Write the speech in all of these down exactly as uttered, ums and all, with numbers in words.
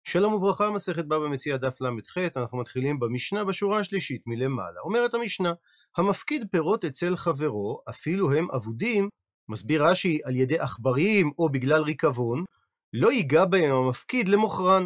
שלום וברכה, מסכת בבא מציעא דף למ"ח, אנחנו מתחילים במשנה בשורה השלישית מלמעלה. אומרת המשנה, המפקיד פירות אצל חברו, אפילו הם אבודים, מסביר רש"י על ידי עכברים או בגלל ריקבון, לא ייגע בהם המפקיד למוכרן.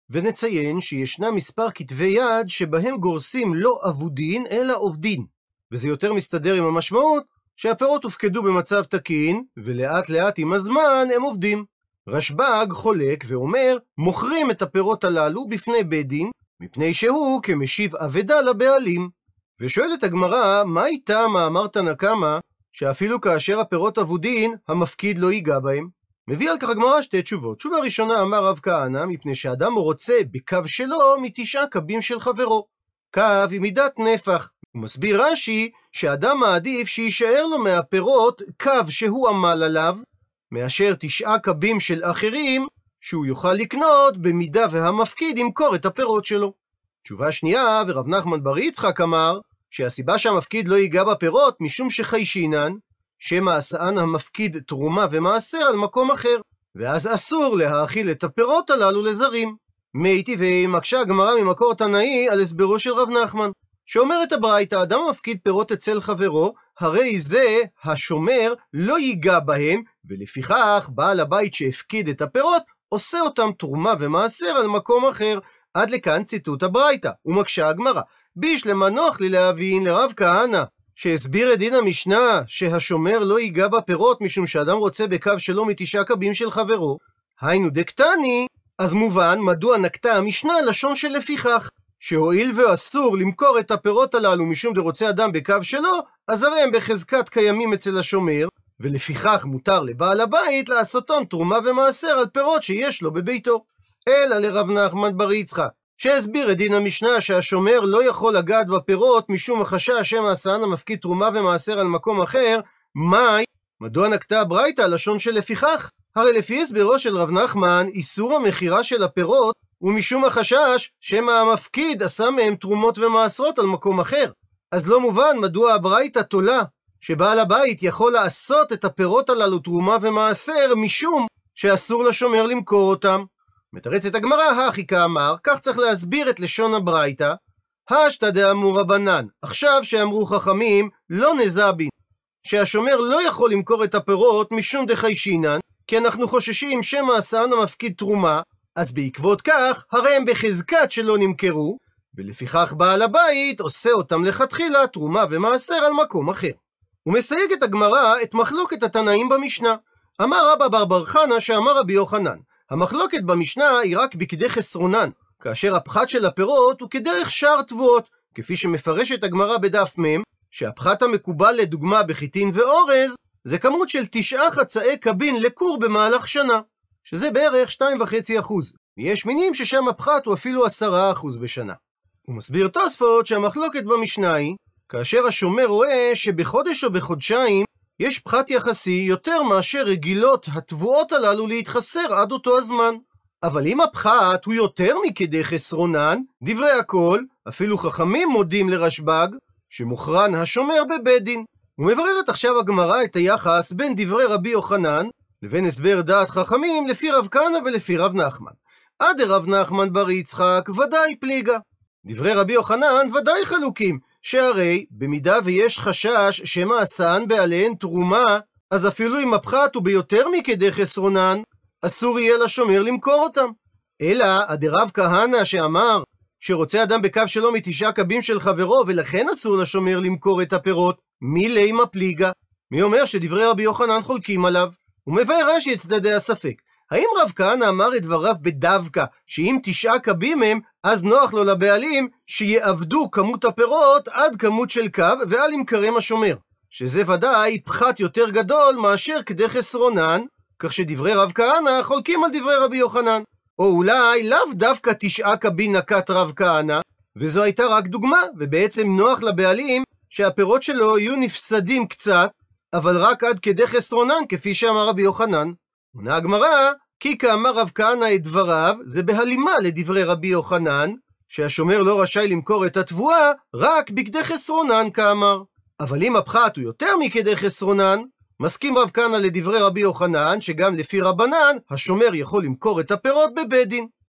ונציין שישנה מספר כתבי יד שבהם גורסים לא אבודין אלא עובדין. וזה יותר מסתדר עם המשמעות שהפירות הופקדו במצב תקין, ולאט לאט עם הזמן הם עובדים. רשב"ג חולק ואומר, מוכרים את הפירות הללו בפני בית דין, מפני שהוא כמשיב אבדה לבעלים. ושואלת הגמרא, מה איתה מאמר תנא קמא, שאפילו כאשר הפירות אבודין, המפקיד לא ייגע בהם? מביא על כך הגמרא שתי תשובות. תשובה ראשונה, אמר רב כהנא, מפני שאדם רוצה בקו שלו מתשעה קבים של חברו. קו היא מידת נפח. הוא מסביר רש"י שאדם מעדיף שישאר לו מהפירות קו שהוא עמל עליו, מאשר תשעה קבים של אחרים שהוא יוכל לקנות במידה והמפקיד ימכור את הפירות שלו. תשובה שנייה, ורב נחמן בר יצחק אמר שהסיבה שהמפקיד לא ייגע בפירות משום שחיישינן, שמא עשאן המפקיד תרומה ומעשר על מקום אחר, ואז אסור להאכיל את הפירות הללו לזרים. מי טבעי מקשה הגמרא ממקור תנאי על הסברו של רב נחמן, שאומרת הברייתא, אדם מפקיד פירות אצל חברו, הרי זה השומר לא ייגע בהם, ולפיכך בעל הבית שהפקיד את הפירות עושה אותם תרומה ומעשר על מקום אחר. עד לכאן ציטוט הברייתא. ומקשה הגמרא, בישלמה נוח לי להבין לרב כהנא שהסביר את דין המשנה שהשומר לא ייגע בפירות משום שאדם רוצה בקו שלו מתשעה קבים של חברו, היינו דקטני, אז מובן מדוע נקטה המשנה לשון של לפיכך, שהואיל ואסור למכור את הפירות הללו משום דרוצה אדם בקו שלו, אז הרי הם בחזקת קיימים אצל השומר, ולפיכך מותר לבעל הבית לעשותון תרומה ומעשר על פירות שיש לו בביתו. אלא לרב נחמן בר יצחק, שהסביר את דין המשנה שהשומר לא יכול לגעת בפירות משום החשש שמא עשאן המפקיד תרומה ומעשר על מקום אחר, מאי? מדוע נקטה הברייתא לשון של לפיכך? הרי לפי הסברו של רב נחמן, איסור המכירה של הפירות ומשום החשש שמא המפקיד עשה מהם תרומות ומעשרות על מקום אחר. אז לא מובן מדוע הברייתא תולה שבעל הבית יכול לעשות את הפירות הללו תרומה ומעשר משום שאסור לשומר למכור אותם. מתרצת הגמרא, הכי כאמר, כך צריך להסביר את לשון הברייתא, השתא דאמור רבנן, עכשיו שאמרו חכמים לא נזבין, שהשומר לא יכול למכור את הפירות משום דחיישינן, כי אנחנו חוששים שמא עשאן המפקיד תרומה, אז בעקבות כך הרי הם בחזקת שלא נמכרו, ולפיכך בעל הבית עושה אותם לכתחילה תרומה ומעשר על מקום אחר. הוא מסייג את הגמרא את מחלוקת התנאים במשנה. אמר רבא בר בר חנא שאמר רבי יוחנן, המחלוקת במשנה היא רק בכדי חסרונן, כאשר הפחת של הפירות הוא כדרך שאר תבואות, כפי שמפרשת הגמרא בדף מ', שהפחת המקובל לדוגמה בחיטין ואורז, זה כמות של תשעה חצאי קבין לקור במהלך שנה, שזה בערך שתיים וחצי אחוז, ויש מינים ששם הפחת הוא אפילו עשרה אחוז בשנה. הוא מסביר תוספות שהמחלוקת במשנה היא, כאשר השומר רואה שבחודש או בחודשיים יש פחת יחסי יותר מאשר רגילות התבואות הללו להתחסר עד אותו הזמן. אבל אם הפחת הוא יותר מכדי חסרונן, דברי הכל, אפילו חכמים מודים לרשב"ג, שמוכרן השומר בבית דין. ומבררת עכשיו הגמרא את היחס בין דברי רבי יוחנן, לבין הסבר דעת חכמים לפי רב כהנא ולפי רב נחמן. עד רב נחמן בר יצחק ודאי פליגה. דברי רבי יוחנן ודאי חלוקים, שהרי במידה ויש חשש שמא עשאן בעליהן תרומה, אז אפילו אם הפחת הוא ביותר מכדי חסרונן, אסור יהיה לשומר למכור אותם. אלא עד רב כהנא שאמר שרוצה אדם בקו שלו מתשעה קבים של חברו, ולכן אסור לשומר למכור את הפירות, מי לימה פליגה? מי אומר שדברי רבי יוחנן חולקים עליו? הוא מבאר רש"י את צדדי הספק. האם רב כהנא אמר את דבריו בדווקא, שאם תשעה קבים הם, אז נוח לו לבעלים שיעבדו כמות הפירות עד כמות של קו, ועל ימכרם השומר, שזה ודאי פחת יותר גדול מאשר כדי חסרונן, כך שדברי רב כהנא חולקים על דברי רבי יוחנן. או אולי לאו דווקא תשעה קבין נקט רב כהנא, וזו הייתה רק דוגמה, ובעצם נוח לבעלים שהפירות שלו יהיו נפסדים קצת, אבל רק עד כדי חסרונן, כפי שאמר רבי יוחנן. עונה הגמרא, כי כאמר רב כהנא את דבריו, זה בהלימה לדברי רבי יוחנן, שהשומר לא רשאי למכור את התבואה רק בכדי חסרונן כאמר. אבל אם הפחת הוא יותר מכדי חסרונן, מסכים רב כהנא לדברי רבי יוחנן, שגם לפי רבנן, השומר יכול למכור את הפירות בבית דין.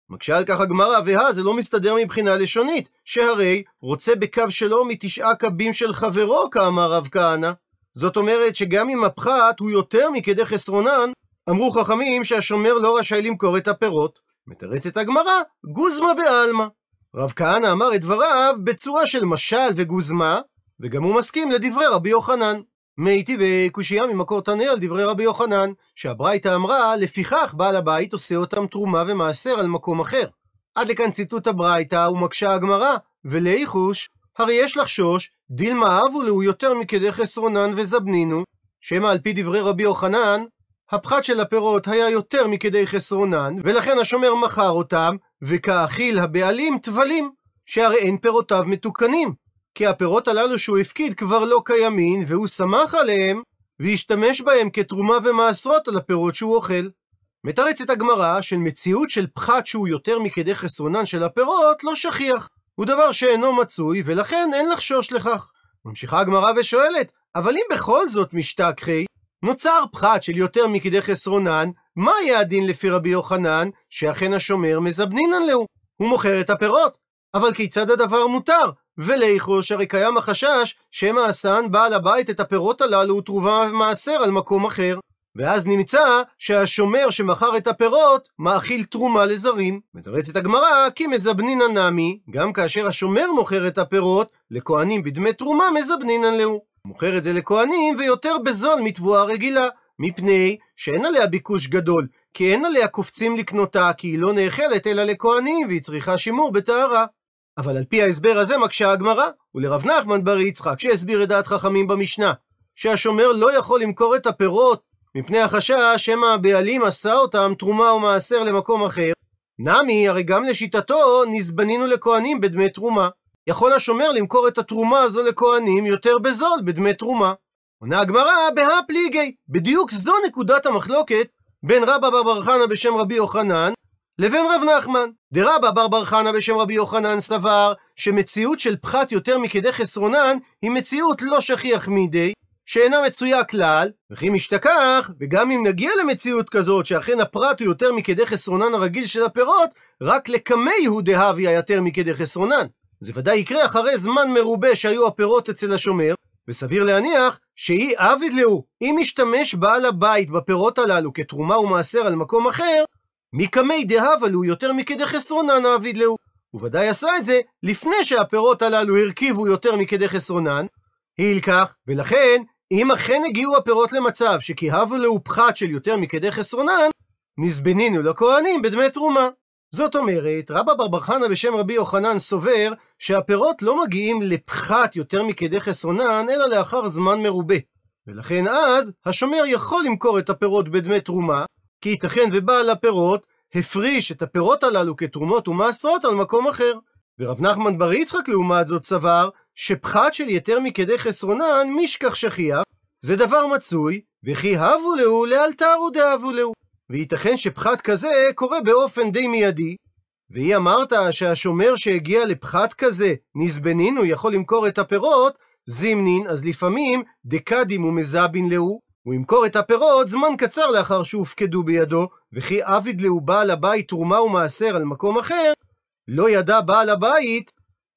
מקשה על כך הגמרא, והא זה לא מסתדר מבחינה לשונית, שהרי רוצה בקו שלו מתשעה קבים של חברו, כאמר רב כהנא. זאת אומרת שגם אם הפחת הוא יותר מכדי חסרונן, אמרו חכמים שהשומר לא רשאי למכור את הפירות. מתרצת הגמרא, גוזמה בעלמא. רב כהנא אמר את דבריו בצורה של משל וגוזמה, וגם הוא מסכים לדברי רבי יוחנן. מייתי וקושייה ממקור תנא על דברי רבי יוחנן, שהברייתא אמרה, לפיכך בעל הבית עושה אותם תרומה ומעשר על מקום אחר. עד לכאן ציטוט הברייתא ומקשה הגמרא, ולאיחוש, הרי יש לחשוש, דילמה אבו לו יותר מכדי חסרונן וזבנינו, שמא על פי דברי רבי יוחנן, הפחת של הפירות היה יותר מכדי חסרונן, ולכן השומר מכר אותם, וכאכיל הבעלים תבלים, שהרי אין פירותיו מתוקנים, כי הפירות הללו שהוא הפקיד כבר לא קיימים, והוא שמח עליהם, והשתמש בהם כתרומה ומעשרות על הפירות שהוא אוכל. מתרצת הגמרא של מציאות של פחת שהוא יותר מכדי חסרונן של הפירות לא שכיח, הוא דבר שאינו מצוי, ולכן אין לחשוש לכך. ממשיכה הגמרא ושואלת, אבל אם בכל זאת משתכחי, נוצר פחת של יותר מכדי חסרונן, מה יהיה הדין לפי רבי יוחנן, שאכן השומר מזבנינן לו? הוא מוכר את הפירות, אבל כיצד הדבר מותר? ולאיחוש הרי קיים החשש שמא עשן בעל הבית את הפירות הללו הוא תרומה ומעשר על מקום אחר, ואז נמצא שהשומר שמכר את הפירות מאכיל תרומה לזרים. מתרצת הגמרא, כי מזבנינן נמי, גם כאשר השומר מוכר את הפירות לכהנים בדמי תרומה מזבנינן לו. מוכר את זה לכהנים ויותר בזול מתבואה רגילה, מפני שאין עליה ביקוש גדול, כי אין עליה קופצים לקנותה, כי היא לא נאכלת אלא לכהנים והיא צריכה שימור בטהרה. אבל על פי ההסבר הזה מקשה הגמרא, ולרב נחמן בר יצחק שהסביר את דעת חכמים במשנה, שהשומר לא יכול למכור את הפירות מפני החשש שמא הבעלים עשה אותם תרומה או מעשר למקום אחר, נמי הרי גם לשיטתו נזבנינו לכהנים בדמי תרומה. יכול השומר למכור את התרומה הזו לכהנים יותר בזול בדמי תרומה. עונה הגמרא, בהא פליגי, בדיוק זו נקודת המחלוקת בין רבא בר בר חנא בשם רבי יוחנן לבין רב נחמן. דרבא בר בר חנא בשם רבי יוחנן סבר שמציאות של פחת יותר מכדי חסרונן היא מציאות לא שכיח מידי, שאינה מצויה כלל, וכי משתכח, וגם אם נגיע למציאות כזאת שאכן הפרט הוא יותר מכדי חסרונן הרגיל של הפירות, רק לקמי הוא דהבי יותר מכדי חסרונן. זה ודאי יקרה אחרי זמן מרובה שהיו הפירות אצל השומר, וסביר להניח שהיא עביד לו, אם משתמש בעל הבית בפירות הללו כתרומה ומעשר על מקום אחר, מקמי דהבה לו יותר מכדי חסרונן עביד לו. הוא ודאי עשה את זה לפני שהפירות הללו הרכיבו יותר מכדי חסרונן, הילקח, ולכן אם אכן הגיעו הפירות למצב שכיהבו לו פחת של יותר מכדי חסרונן, נזבנינו לכהנים בדמי תרומה. זאת אומרת, רבא בר בר חנא בשם רבי יוחנן סובר שהפירות לא מגיעים לפחת יותר מכדי חסרונן, אלא לאחר זמן מרובה. ולכן אז השומר יכול למכור את הפירות בדמי תרומה, כי ייתכן ובעל הפירות הפריש את הפירות הללו כתרומות ומעשרות על מקום אחר. ורב נחמן בר יצחק לעומת זאת סבר שפחת של יותר מכדי חסרונן משכח שכיח, זה דבר מצוי, וכי הבו לו לאלתר ודאבו לו. וייתכן שפחת כזה קורה באופן די מיידי, והיא אמרת שהשומר שהגיע לפחת כזה, נזבנין, הוא יכול למכור את הפירות, זימנין, אז לפעמים דקדים ומזבין לו, הוא ימכור את הפירות זמן קצר לאחר שהופקדו בידו, וכי עביד לו בעל הבית תרומה ומעשר על מקום אחר, לא ידע בעל הבית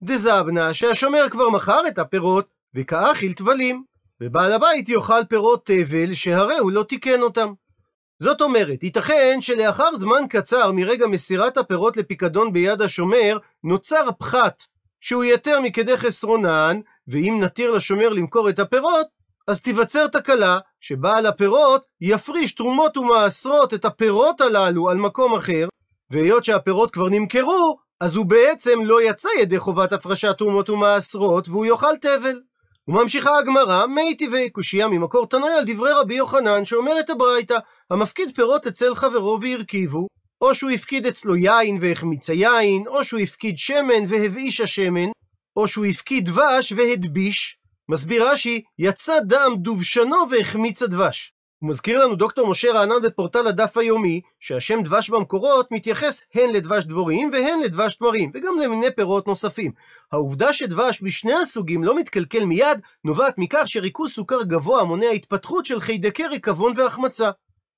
דזבנה שהשומר כבר מכר את הפירות, וכאכיל תבלים, ובעל הבית יאכל פירות תבל שהרי הוא לא תיקן אותם. זאת אומרת, ייתכן שלאחר זמן קצר מרגע מסירת הפירות לפיקדון ביד השומר, נוצר פחת שהוא יותר מכדי חסרונן, ואם נתיר לשומר למכור את הפירות, אז תיווצר תקלה שבעל הפירות יפריש תרומות ומעשרות את הפירות הללו על מקום אחר, והיות שהפירות כבר נמכרו, אז הוא בעצם לא יצא ידי חובת הפרשת תרומות ומעשרות, והוא יאכל תבל. וממשיכה הגמרא, מייתי וקושייה ממקור תנא על דברי רבי יוחנן, שאומר את הברייתא, המפקיד פירות אצל חברו והרכיבו, או שהוא הפקיד אצלו יין והחמיץ היין, או שהוא הפקיד שמן והבאיש השמן, או שהוא הפקיד דבש והדביש. מסביר רש"י, יצא דם דובשנו והחמיץ הדבש. הוא מזכיר לנו דוקטור משה רענן בפורטל הדף היומי, שהשם דבש במקורות מתייחס הן לדבש דבורים והן לדבש תמרים, וגם למיני פירות נוספים. העובדה שדבש בשני הסוגים לא מתקלקל מיד, נובעת מכך שריכוז סוכר גבוה מונע התפתחות של חיידקי ריקבון והחמצה.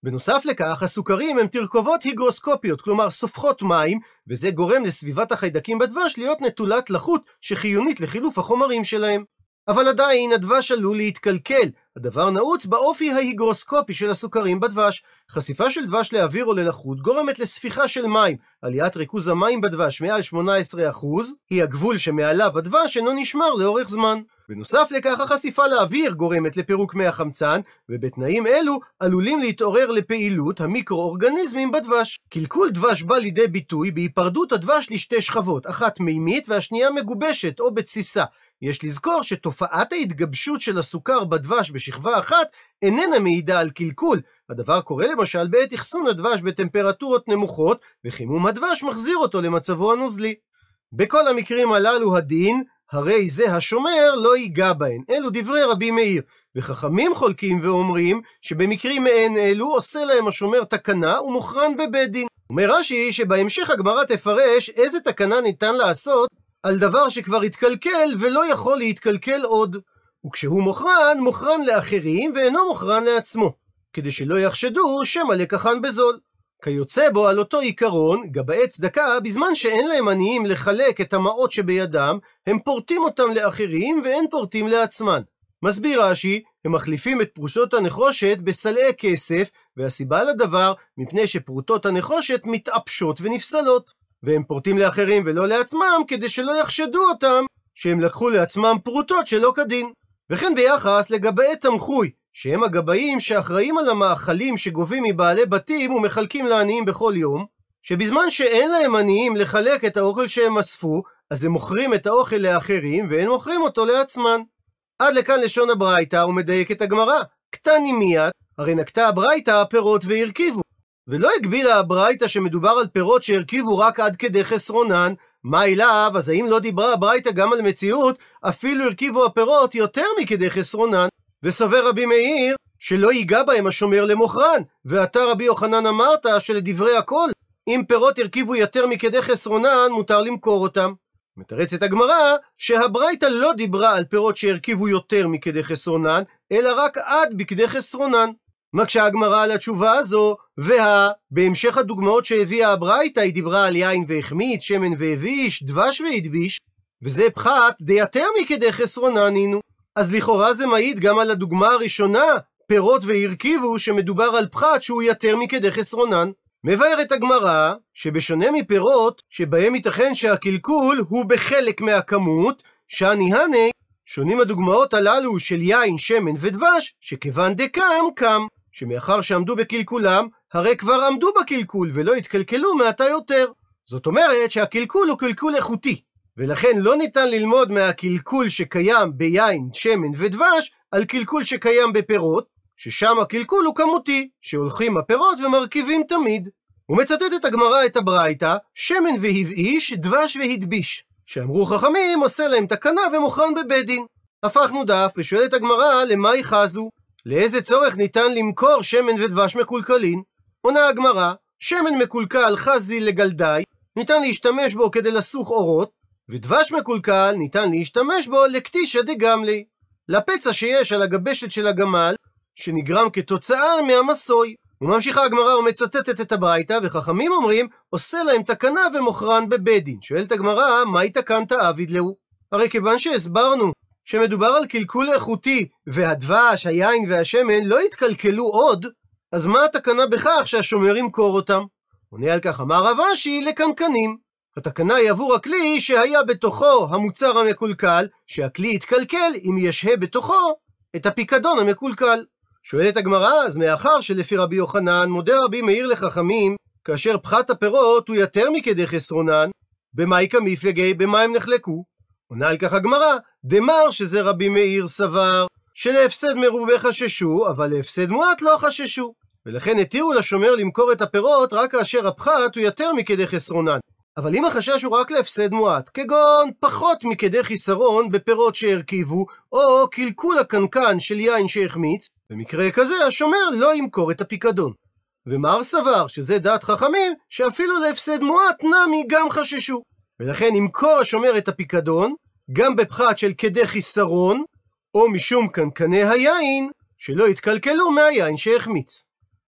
בנוסף לכך, הסוכרים הם תרכובות היגרוסקופיות, כלומר סופחות מים, וזה גורם לסביבת החיידקים בדבש להיות נטולת לחות שחיונית לחילוף החומרים שלהם. אבל עדיין הדבש עלול להתקלקל. הדבר נעוץ באופי ההיגרוסקופי של הסוכרים בדבש. חשיפה של דבש לאוויר או ללחות גורמת לספיחה של מים. עליית ריכוז המים בדבש מעל שמונה עשרה אחוז היא הגבול שמעליו הדבש אינו נשמר לאורך זמן. בנוסף לכך, החשיפה לאוויר גורמת לפירוק מי החמצן, ובתנאים אלו עלולים להתעורר לפעילות המיקרואורגניזמים בדבש. קלקול דבש בא לידי ביטוי בהיפרדות הדבש לשתי שכבות, אחת מימית והשנייה מגובשת או בתסיסה. יש לזכור שתופעת ההתגבשות של הסוכר בדבש בשכבה אחת איננה מעידה על קלקול. הדבר קורה למשל בעת אחסון הדבש בטמפרטורות נמוכות, וחימום הדבש מחזיר אותו למצבו הנוזלי. בכל המקרים הללו הדין, הרי זה השומר לא ייגע בהן. אלו דברי רבי מאיר, וחכמים חולקים ואומרים שבמקרים מעין אלו עושה להם השומר תקנה ומוכרן בבית דין. אומר רש"י שבהמשך הגמרא תפרש איזה תקנה ניתן לעשות על דבר שכבר התקלקל ולא יכול להתקלקל עוד. וכשהוא מוכרן, מוכרן לאחרים ואינו מוכרן לעצמו, כדי שלא יחשדו שמא לקחן בזול. כיוצא בו על אותו עיקרון, גבאי צדקה, בזמן שאין להם עניים לחלק את המעות שבידם, הם פורטים אותם לאחרים ואין פורטים לעצמן. מסביר רש"י, הם מחליפים את פרושות הנחושת בסלעי כסף, והסיבה לדבר, מפני שפרוטות הנחושת מתאפשות ונפסלות. והם פורטים לאחרים ולא לעצמם, כדי שלא יחשדו אותם שהם לקחו לעצמם פרוטות שלא כדין. וכן ביחס לגבאי תמחוי, שהם הגבאים שאחראים על המאכלים שגובים מבעלי בתים ומחלקים לעניים בכל יום, שבזמן שאין להם עניים לחלק את האוכל שהם אספו, אז הם מוכרים את האוכל לאחרים ואין מוכרים אותו לעצמן. עד לכאן לשון הברייתא ומדייק את הגמרא. קטני מיד, הרי נקטה הברייתא פירות והרכיבו. ולא הגבילה הברייתא שמדובר על פירות שהרכיבו רק עד כדי חסרונן. מה אליו? אז האם לא דיברה הברייתא גם על מציאות אפילו הרכיבו הפירות יותר מכדי חסרונן? וסובר רבי מאיר שלא ייגע בהם השומר למוכרן, ואתה רבי יוחנן אמרת שלדברי הכל, אם פירות הרכיבו יותר מכדי חסרונן מותר למכור אותם. מתרצת הגמרא שהברייתא לא דיברה על פירות שהרכיבו יותר מכדי חסרונן, אלא רק עד בכדי חסרונן. מקשה הגמרא על התשובה הזו, וה, בהמשך הדוגמאות שהביאה הברייתא היא דיברה על יין והחמיץ, שמן והביש, דבש והדביש, וזה פחת דיותר מכדי חסרונן הינו. אז לכאורה זה מעיד גם על הדוגמה הראשונה, פירות והרכיבו, שמדובר על פחת שהוא יותר מכדי חסרונן. מבארת הגמרא שבשונה מפירות שבהם ייתכן שהקלקול הוא בחלק מהכמות, שאני הנה שונים הדוגמאות הללו של יין, שמן ודבש, שכיוון דקם קם, שמאחר שעמדו בקלקולם, הרי כבר עמדו בקלקול ולא התקלקלו מעתה יותר. זאת אומרת שהקלקול הוא קלקול איכותי, ולכן לא ניתן ללמוד מהקלקול שקיים ביין, שמן ודבש על קלקול שקיים בפירות, ששם הקלקול הוא כמותי, שהולכים הפירות ומרכיבים תמיד. ומצטטת הגמרא את הברייתא, שמן והבאיש, דבש והדביש, שאמרו חכמים עושה להם תקנה ומוכרן בבית דין. הפכנו דף ושואלת הגמרא למה יחזו? לאיזה צורך ניתן למכור שמן ודבש מקולקלין? עונה הגמרא, שמן מקולקל חזי לגלדי, ניתן להשתמש בו כדי לסוך אורות, ודבש מקולקל ניתן להשתמש בו לקטישא דגמלי, לפצע שיש על הגבשת של הגמל, שנגרם כתוצאה מהמסוי. וממשיכה הגמרא ומצטטת את הברייתא, וחכמים אומרים עושה להם תקנה ומוכרן בבית דין. שואלת הגמרא, מהי תקנת עביד להו? הרי כיוון שהסברנו שמדובר על קלקול איכותי, והדבש, היין והשמן לא התקלקלו עוד, אז מה התקנה בכך שהשומר ימכור אותם? עונה על כך אמר רב אשי לקנקנים. התקנה היא עבור הכלי שהיה בתוכו המוצר המקולקל, שהכלי יתקלקל אם ישהה בתוכו את הפיקדון המקולקל. שואלת הגמרא, אז מאחר שלפי רבי יוחנן מודה רבי מאיר לחכמים, כאשר פחת הפירות הוא יותר מכדי חסרונן, במאי כמפלגי, במה הם נחלקו? עונה על כך הגמרא, דמר שזה רבי מאיר סבר, שלהפסד מרובה חששו, אבל להפסד מועט לא חששו. ולכן התירו לשומר למכור את הפירות רק כאשר הפחת הוא יותר מכדי חסרונן. אבל אם החשש הוא רק להפסד מועט, כגון פחות מכדי חיסרון בפירות שהרכיבו, או קלקול הקנקן של יין שהחמיץ, במקרה כזה השומר לא ימכור את הפיקדון. ומר סבר שזה דעת חכמים, שאפילו להפסד מועט נמי גם חששו. ולכן ימכור השומר את הפיקדון, גם בפחת של כדי חיסרון, או משום קנקני היין, שלא יתקלקלו מהיין שהחמיץ.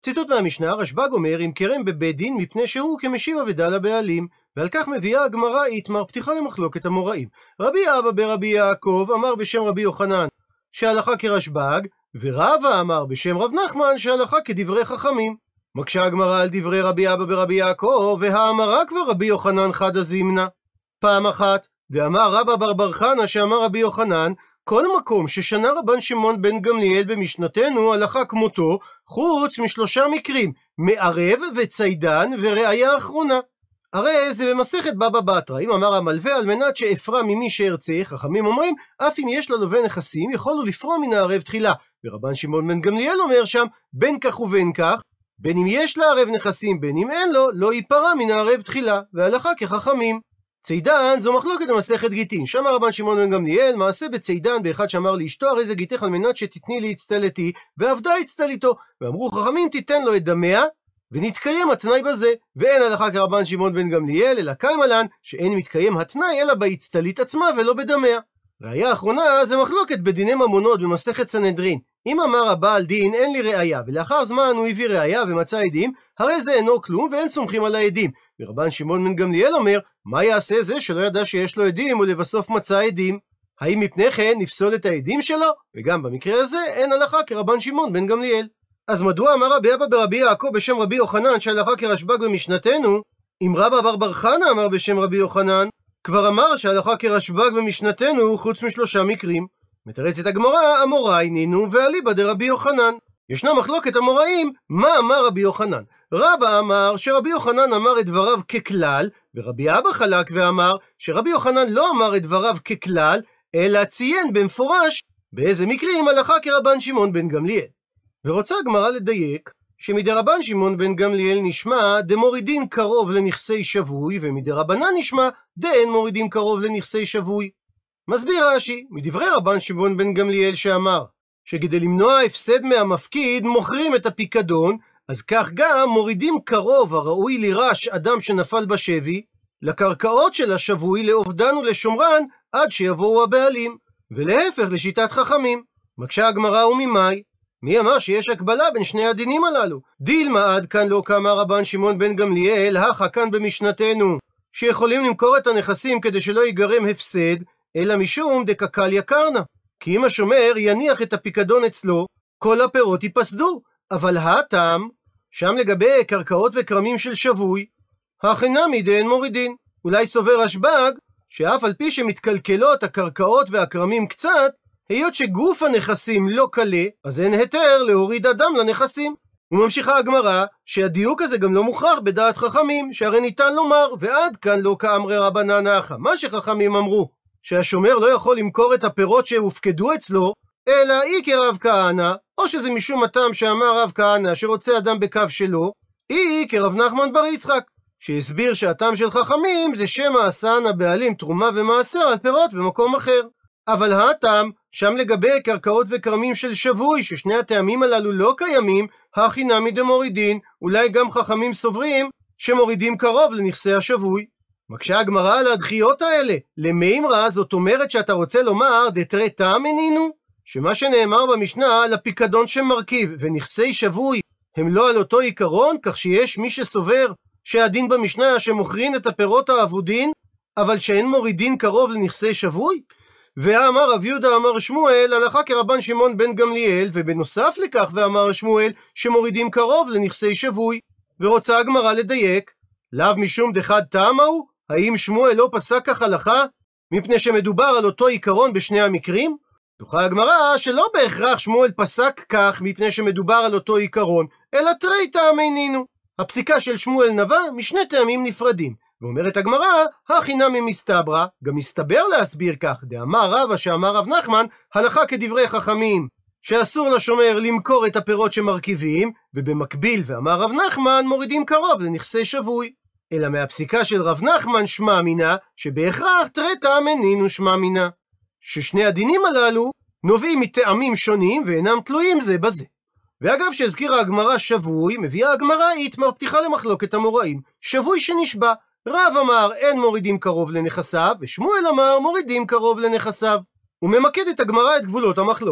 ציטוט מהמשנה, רשב"ג אומר, אם כרם בבית דין מפני שהוא כמשיב אבדה לבעלים, ועל כך מביאה הגמרא איתמר, פתיחה למחלוקת המוראים. רבי אבא ברבי יעקב אמר בשם רבי יוחנן שהלכה כרשב"ג, ורבא אמר בשם רב נחמן שהלכה כדברי חכמים. מקשה הגמרא על דברי רבי אבא ברבי יעקב, והאמרה כבר רבי יוחנן חדא זימנה. פעם אחת, דאמר רבא בר בר חנא שאמר רבי יוחנן, כל מקום ששנה רבן שמעון בן גמליאל במשנתנו הלכה כמותו, חוץ משלושה מקרים, מערב וצידן וראיה אחרונה. ערב זה במסכת בבא בתרא, אם אמר המלווה על מנת שאפרע ממי שארצה, חכמים אומרים, אף אם יש ללווה נכסים, יכולו לפרוע מן הערב תחילה. ורבן שמעון בן גמליאל אומר שם, בין כך ובין כך, בין אם יש לערב נכסים, בין אם אין לו, לא ייפרע מן הערב תחילה, והלכה כחכמים. צידן זו מחלוקת במסכת גיטין. שאמר רבן שמעון בן גמליאל, מעשה בצידן באחד שאמר לאשתו, הרי זה גיתך על מנת שתתני לי הצטלתי, ועבדה הצטליתו. ואמרו חכמים, תיתן לו את דמיה, ונתקיים התנאי בזה. ואין הלכה כרבן שמעון בן גמליאל, אלא קיימא לן, שאין מתקיים התנאי אלא בהצטלית עצמה ולא בדמיה. ראיה אחרונה זה מחלוקת בדיני ממונות במסכת סנהדרין. אם אמר הבעל דין אין לי ראיה, ולאחר זמן הוא הביא ראיה ומצא עדים, הרי זה אינו כלום ואין סומכים על העדים. ורבן שמעון בן גמליאל אומר, מה יעשה זה שלא ידע שיש לו עדים ולבסוף מצא עדים? האם מפני כן נפסול את העדים שלו? וגם במקרה הזה אין הלכה כרבן שמעון בן גמליאל. אז מדוע אמר רבי אבא ברבי יעקב בשם רבי יוחנן שהלכה כרשב"ג במשנתנו? אם רבא בר בר חנא אמר בשם רבי יוחנן, כבר אמר שהלכה כרשב"ג במשנתנו חוץ משלושה מקרים. מתרצת הגמרא, אמוראי נינו ואליבא דרבי יוחנן. ישנה מחלוקת אמוראים, מה אמר רבי יוחנן? רבא אמר שרבי יוחנן אמר את דבריו ככלל, ורבי אבא חלק ואמר שרבי יוחנן לא אמר את דבריו ככלל, אלא ציין במפורש באיזה מקרים הלכה כרבן שמעון בן גמליאל. ורוצה הגמרא לדייק שמדרבן שמעון בן גמליאל נשמע דמורידין קרוב לנכסי שבוי, ומדרבנן נשמע דאין מורידים קרוב לנכסי שבוי. מסביר רש"י, מדברי רבן שמעון בן גמליאל שאמר שכדי למנוע הפסד מהמפקיד מוכרים את הפיקדון, אז כך גם מורידים קרוב הראוי לירש אדם שנפל בשבי לקרקעות של השבוי לאובדן ולשומרן עד שיבואו הבעלים, ולהפך לשיטת חכמים. מקשה הגמרא, וממאי? מי אמר שיש הקבלה בין שני הדינים הללו? דילמה עד כאן לא כאמר רבן שמעון בן גמליאל, הכה כאן במשנתנו שיכולים למכור את הנכסים כדי שלא ייגרם הפסד, אלא משום דקקל יקרנה, כי אם השומר יניח את הפיקדון אצלו, כל הפירות ייפסדו. אבל הטעם, שם לגבי קרקעות וקרמים של שבוי, הכנמי דאין מורידין. אולי סובר רשב"ג, שאף על פי שמתקלקלות הקרקעות והקרמים קצת, היות שגוף הנכסים לא קלה, אז אין היתר להוריד אדם לנכסים. וממשיכה הגמרא, שהדיוק הזה גם לא מוכרח בדעת חכמים, שהרי ניתן לומר, ועד כאן לא כאמרי רבנן אחא. מה שחכמים אמרו, שהשומר לא יכול למכור את הפירות שהופקדו אצלו, אלא אי כרב כהנא, או שזה משום הטעם שאמר רב כהנא שרוצה אדם בקו שלו, אי כרב נחמן בר יצחק, שהסביר שהטעם של חכמים זה שמא עשן הבעלים תרומה ומעשר על פירות במקום אחר. אבל הטעם, שם לגבי קרקעות וקרמים של שבוי, ששני הטעמים הללו לא קיימים, הכי נמי דמורידין, אולי גם חכמים סוברים שמורידים קרוב לנכסי השבוי. מקשה הגמרא על הדחיות האלה, למימרא, זאת אומרת שאתה רוצה לומר דתרי טעם ענינו? שמה שנאמר במשנה על הפיקדון שמרכיב ונכסי שבוי הם לא על אותו עיקרון, כך שיש מי שסובר שהדין במשנה שמוכרין את הפירות האבודין, אבל שאין מורידין קרוב לנכסי שבוי? ואמר רב יהודה אמר שמואל, הלכה כרבן שמעון בן גמליאל, ובנוסף לכך ואמר שמואל שמורידים קרוב לנכסי שבוי. ורוצה הגמרא לדייק, לאו משום דחד טעם הוא? האם שמואל לא פסק כך הלכה מפני שמדובר על אותו עיקרון בשני המקרים? תוכל הגמרא שלא בהכרח שמואל פסק כך מפני שמדובר על אותו עיקרון, אלא תרי טעם עינינו. הפסיקה של שמואל נבע משני טעמים נפרדים. ואומרת הגמרא, הכי נמי מסתברא, גם מסתבר להסביר כך, דאמר רבא שאמר רב נחמן, הלכה כדברי חכמים, שאסור לשומר למכור את הפירות שמרכיבים, ובמקביל ואמר רב נחמן מורידים קרוב לנכסי שבוי. אלא מהפסיקה של רב נחמן שמע מינה, שבהכרח תרי טעם עינינו שמע מינה. ששני הדינים הללו נובעים מטעמים שונים ואינם תלויים זה בזה. ואגב שהזכירה הגמרא שבוי, מביאה הגמרא איתמר, פתיחה למחלוקת המוראים. שבוי שנשבע, רב אמר אין מורידים קרוב לנכסיו, ושמואל אמר מורידים קרוב לנכסיו. וממקד את הגמרא את גבולות המחלוקת.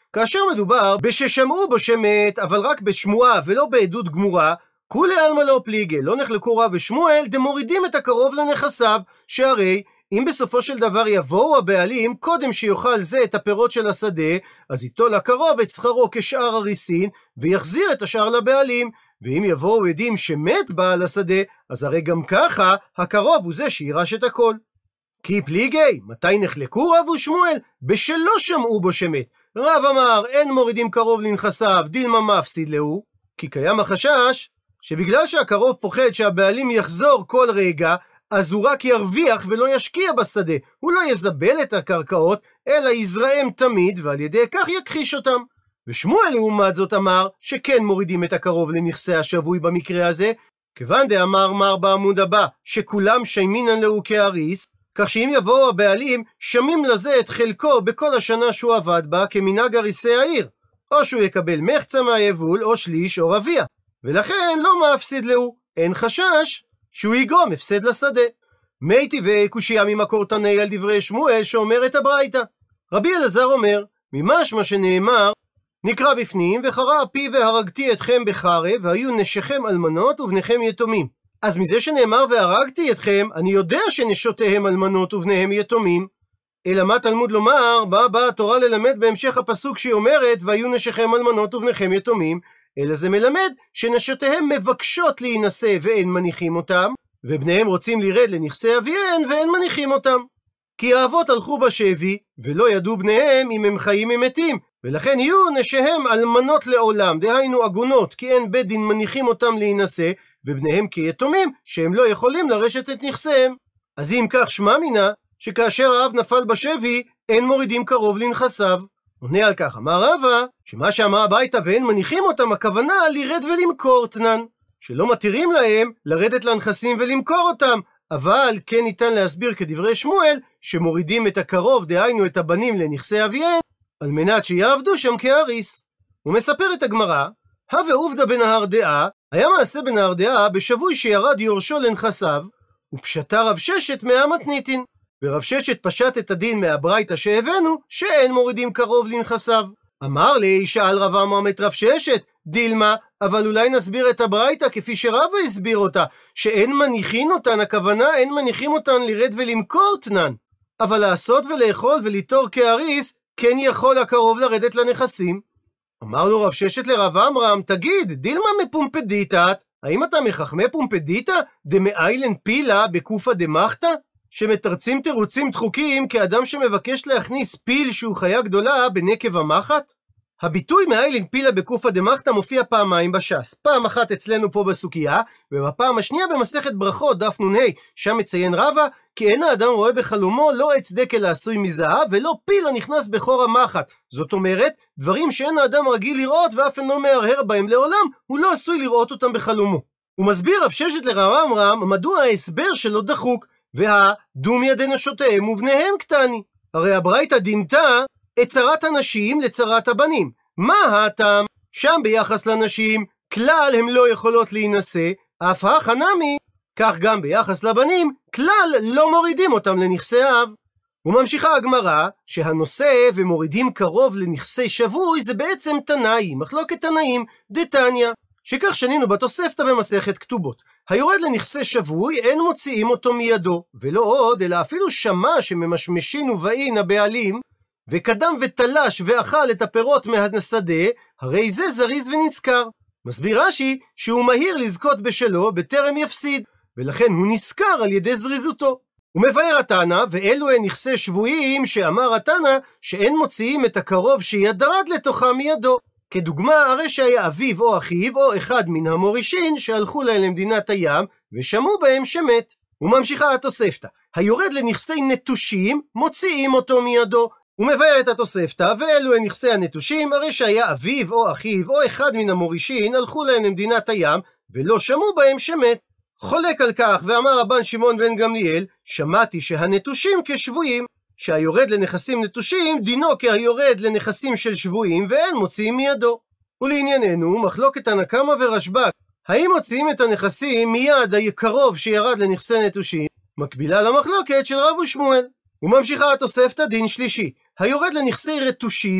כאשר מדובר בששמעו בו שמת, אבל רק בשמועה ולא בעדות גמורה, כולי עלמא לא פליגי, לא נחלקו רב ושמואל, דמורידים את הקרוב לנכסיו, שהרי אם בסופו של דבר יבואו הבעלים, קודם שיאכל זה את הפירות של השדה, אז ייטול הקרוב את שכרו כשאר הריסין, ויחזיר את השאר לבעלים. ואם יבואו עדים שמת בעל השדה, אז הרי גם ככה הקרוב הוא זה שירש את הכל. כי פליגי, מתי נחלקו רב ושמואל? בשלא שמעו בו שמת. רב אמר אין מורידים קרוב לנכסיו, דילמה מפסיד להו, כי קיים החשש שבגלל שהקרוב פוחד שהבעלים יחזור כל רגע, אז הוא רק ירוויח ולא ישקיע בשדה, הוא לא יזבל את הקרקעות, אלא יזרעם תמיד, ועל ידי כך יכחיש אותם. ושמואל לעומת זאת אמר שכן מורידים את הקרוב לנכסי השבוי במקרה הזה, כיוון דאמר מר בעמוד הבא שכולם שיימינן להו כאריס, כך שאם יבואו הבעלים שמים לזה את חלקו בכל השנה שהוא עבד בה כמנהג אריסי העיר, או שהוא יקבל מחצה מהיבול או שליש או רביע, ולכן לא מפסיד להו, אין חשש שהוא יגרום הפסד לשדה. מי טבעי קושיה ממקור תנאי על דברי שמואל שאומר את הברייתא. רבי אלעזר אומר, ממשמע שנאמר נקרא בפנים וחרה פי והרגתי אתכם בחרב והיו נשיכם אלמנות ובניכם יתומים. אז מזה שנאמר והרגתי אתכם, אני יודע שנשותיהם אלמנות ובניהם יתומים. אלא מה תלמוד לומר, באה באה התורה ללמד בהמשך הפסוק שהיא אומרת והיו נשיכם אלמנות ובניכם יתומים, אלא זה מלמד שנשותיהם מבקשות להינשא ואין מניחים אותם, ובניהם רוצים לרד לנכסי אביהן ואין מניחים אותם. כי האבות הלכו בשבי ולא ידעו בניהם אם הם חיים אם מתים, ולכן יהיו נשיהם אלמנות לעולם, דהיינו עגונות, כי אין בית דין מניחים אותם להינשא, ובניהם כיתומים שהם לא יכולים לרשת את נכסיהם. אז אם כך שמע מינה שכאשר האב נפל בשבי אין מורידים קרוב לנכסיו. עונה על כך אמר רבא שמה שאמרה הביתה ואין מניחים אותם, הכוונה לרד ולמכור תנן, שלא מתירים להם לרדת לנכסים ולמכור אותם, אבל כן ניתן להסביר כדברי שמואל שמורידים את הקרוב, דהיינו את הבנים לנכסי אביהן, על מנת שיעבדו שם כאריס. הוא מספר את הגמרא, הווה עובדא בנהרדעה, היה מעשה בנהרדעה בשבוי שירד יורשו לנכסיו, ופשטה רב ששת מהמתניתין, ורב ששת פשט את הדין מהברייתא שהבאנו, שאין מורידים קרוב לנכסיו. אמר לי, שאל רב עמרם את רב ששת, דילמה, אבל אולי נסביר את הברייתא כפי שרבא הסביר אותה, שאין מניחין אותן, הכוונה אין מניחים אותן לרד ולמכור תנן, אבל לעשות ולאכול וליטור כאריס, כן יכול הקרוב לרדת לנכסים. אמר לו רב ששת לרב עמרם, תגיד, דילמה מפומפדיתת, האם אתה מחכמי פומפדיתא דמאיילן פילה בקופה דמחתא? שמתרצים תירוצים דחוקים כאדם שמבקש להכניס פיל שהוא חיה גדולה בנקב המחט? הביטוי מאיילן פילה בקופה דמחתא מופיע פעמיים בש"ס, פעם אחת אצלנו פה בסוגיה, ובפעם השנייה במסכת ברכות דף נ"ה, שם מציין רבא כי אין האדם רואה בחלומו לא עץ דקל העשוי מזהב ולא פיל הנכנס בחור המחט. זאת אומרת, דברים שאין האדם רגיל לראות ואף אינו מהרהר בהם לעולם, הוא לא עשוי לראות אותם בחלומו. הוא מסביר רב ששת לרב עמרם מדוע ההסבר שלו דחוק, והדומיה דנשותיהם ובניהם קטני. הרי הברייתא דימתה את צרת הנשים לצרת הבנים. מה הטעם? שם ביחס לנשים כלל הם לא יכולות להינשא, אף החנמי, כך גם ביחס לבנים כלל לא מורידים אותם לנכסי האב. וממשיכה הגמרא שהנושא ומורידים קרוב לנכסי שבוי זה בעצם תנאי, מחלוקת תנאים דתניא, שכך שנינו בתוספתא במסכת כתובות. היורד לנכסי שבוי אין מוציאים אותו מידו, ולא עוד אלא אפילו שמע שממשמשין ובאין הבעלים וקדם ותלש ואכל את הפירות מהשדה, הרי זה זריז ונזכר. מסביר רש"י שהוא מהיר לזכות בשלו בטרם יפסיד, ולכן הוא נזכר על ידי זריזותו. הוא מבאר התנא, ואלו הן נכסי שבויים שאמר התנא שאין מוציאים את הקרוב שידרד לתוכה מידו. כדוגמה, הרי שהיה אביו או אחיו או אחד מן המורישין שהלכו להם למדינת הים ושמעו בהם שמת. וממשיכה התוספתא, היורד לנכסי נטושים מוציאים אותו מידו. הוא מבאר את התוספתא, ואלו הן נכסי הנטושים, הרי שהיה אביו או אחיו או אחד מן המורישין הלכו להם למדינת הים ולא שמעו בהם שמת. חולק על כך ואמר רבן שמעון בן גמליאל, שמעתי שהנטושים כשבויים, שהיורד לנכסים נטושים דינו כהיורד לנכסים של שבויים ואין מוציאים מידו. ולענייננו מחלוקת תנא קמא ורשב"ג, האם מוציאים את הנכסים מיד הקרוב שירד לנכסי נטושים, מקבילה למחלוקת של רב ושמואל. וממשיכה התוספתא דין שלישי, היורד לנכסי רטושים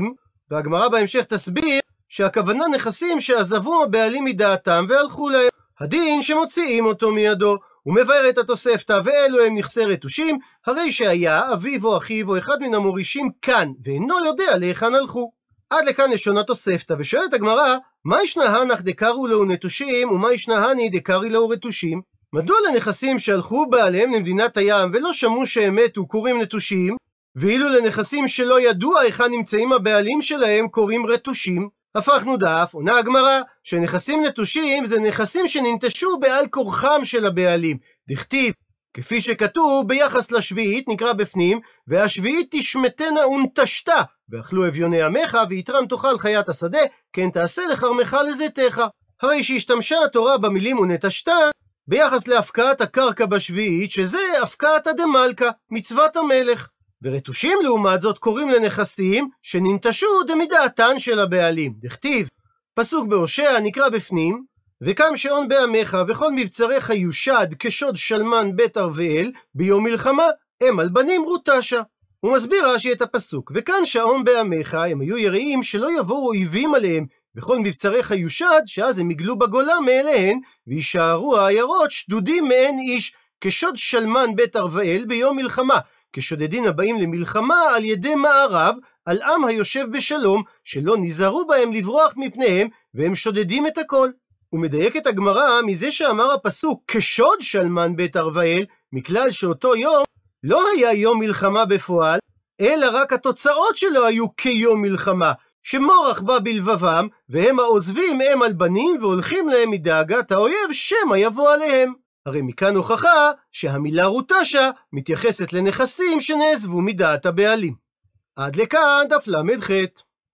והגמרא בהמשך תסביר שהכוונה נכסים שעזבו הבעלים מדעתם והלכו להם. הדין שמוציאים אותו מידו. הוא מבאר את התוספתא, ואלו הם נכסי רטושים, הרי שהיה אביו או אחיו או אחד מן המורישים כאן, ואינו יודע להיכן הלכו. עד לכאן לשון התוספתא, ושואלת הגמרא, מה ישנה הנך דקרו לו נטושים, ומה ישנה הני דקרי לו רטושים? מדוע לנכסים שהלכו בעליהם למדינת הים ולא שמעו שהם מתו קוראים נטושים, ואילו לנכסים שלא ידוע היכן נמצאים הבעלים שלהם קוראים רטושים? הפכנו דף, עונה הגמרא, שנכסים נטושים זה נכסים שננטשו בעל כורחם של הבעלים. דכתיב, כפי שכתוב ביחס לשביעית, נקרא בפנים, והשביעית תשמטנה ונטשתה, ואכלו אביוני עמך, ויתרם תאכל חיית השדה, כן תעשה לכרמך לזיתך. הרי שהשתמשה התורה במילים ונטשתה, ביחס להפקעת הקרקע בשביעית, שזה הפקעתא דמלכא, מצוות המלך. ורטושים לעומת זאת קוראים לנכסים שננטשו דמדעתן של הבעלים. דכתיב, פסוק בהושע נקרא בפנים, וקם שעון בעמך וכל מבצריך יושד כשוד שלמן בית ארואל ביום מלחמה, הם על בנים רוטשה. הוא מסביר רש"י את הפסוק, וכאן שעון בעמך הם היו יראים שלא יבואו אויבים עליהם, וכל מבצריך יושד, שאז הם יגלו בגולה מאליהן, וישארו העיירות שדודים מעין איש, כשוד שלמן בית ארואל ביום מלחמה, כשודדין הבאים למלחמה על ידי מערב, על עם היושב בשלום, שלא נזהרו בהם לברוח מפניהם, והם שודדים את הכל. הוא מדייק את הגמרא מזה שאמר הפסוק כשוד שלמן בית ארואל, מכלל שאותו יום לא היה יום מלחמה בפועל, אלא רק התוצאות שלו היו כיום מלחמה, שמורח בא בלבבם, והם העוזבים הם על בנים, והולכים להם מדאגת האויב שמא יבוא עליהם. הרי מכאן הוכחה שהמילה רוטשה מתייחסת לנכסים שנעזבו מדעת הבעלים. עד לכאן דף למד ח'.